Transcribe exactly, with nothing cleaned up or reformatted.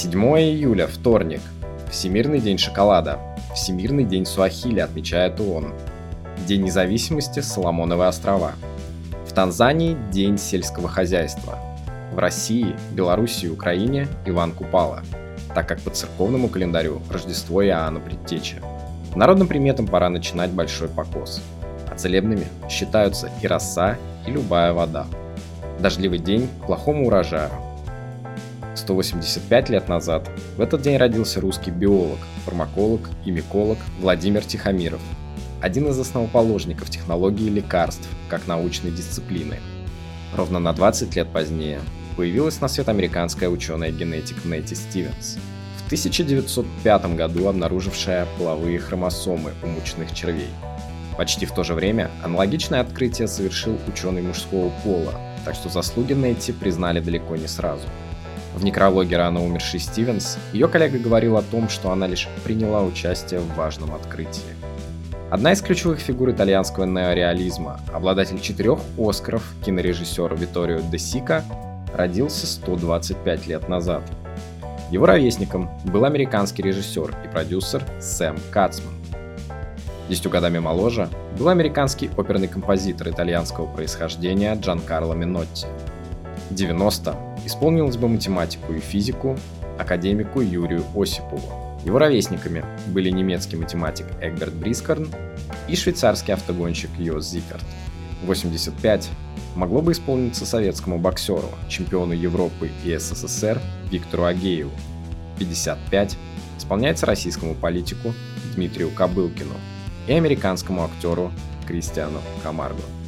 седьмого июля, вторник. Всемирный день шоколада. Всемирный день суахили, отмечает ООН. День независимости Соломоновы острова. В Танзании день сельского хозяйства. В России, Белоруссии и Украине Иван Купала, так как по церковному календарю Рождество Иоанна Предтечи. По народным приметам пора начинать большой покос. А целебными считаются и роса, и любая вода. Дождливый день к плохому урожаю. сто восемьдесят пять лет назад в этот день родился русский биолог, фармаколог и миколог Владимир Тихомиров, один из основоположников технологии лекарств как научной дисциплины. Ровно на двадцать лет позднее появилась на свет американская ученая-генетик Нетти Стивенс, в тысяча девятьсот пятом году обнаружившая половые хромосомы у мучных червей. Почти в то же время аналогичное открытие совершил ученый мужского пола, так что заслуги Нетти признали далеко не сразу. В некрологе рано умершей Стивенс ее коллега говорил о том, что она лишь приняла участие в важном открытии. Одна из ключевых фигур итальянского неореализма, обладатель четырех Оскаров, кинорежиссер Витторио де Сика, родился сто двадцать пять лет назад. Его ровесником был американский режиссер и продюсер Сэм Кацман. Десятью годами моложе был американский оперный композитор итальянского происхождения Джанкарло Минотти. В девяностом исполнилось бы математику и физику академику Юрию Осипову. Его ровесниками были немецкий математик Эгберт Брискорн и швейцарский автогонщик Йос Зипперт. восемьдесят пять могло бы исполниться советскому боксеру, чемпиону Европы и СССР Виктору Агееву. пятьдесят пять исполняется российскому политику Дмитрию Кобылкину и американскому актеру Кристиану Камарго.